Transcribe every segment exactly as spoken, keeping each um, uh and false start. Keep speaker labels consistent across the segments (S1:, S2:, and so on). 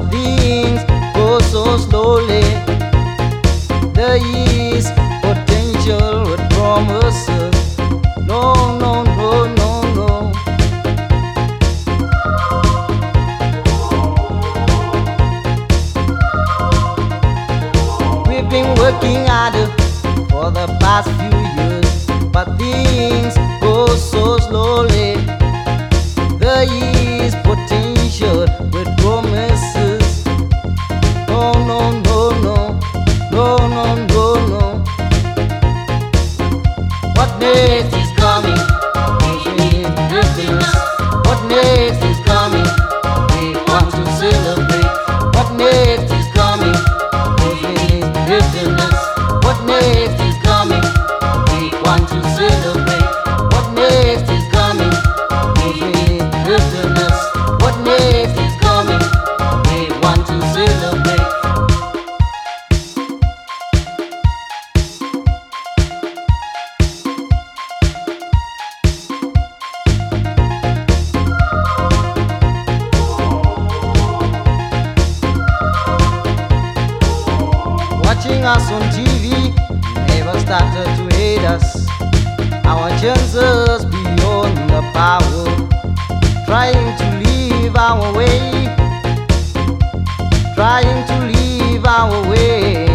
S1: but things go so slowly. There is potential with promises. No, no, no, no, no. We've been working harder for the past few years, but things go so slowly. There is potential with promises. No, no, no, no, no, no, no, no. What next is coming? We need happiness. What next is coming? We want to celebrate. What next is coming? We need happiness. What next is coming? We want to celebrate. What next is coming? We need happiness. What next is coming? We want to celebrate. Watching us on T V never started to hate us. Our chances beyond the power, trying to leave our way, trying to leave our way.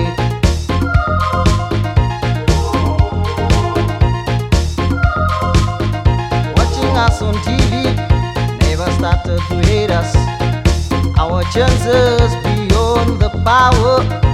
S1: Watching us on T V never started to hate us. Our chances beyond the power,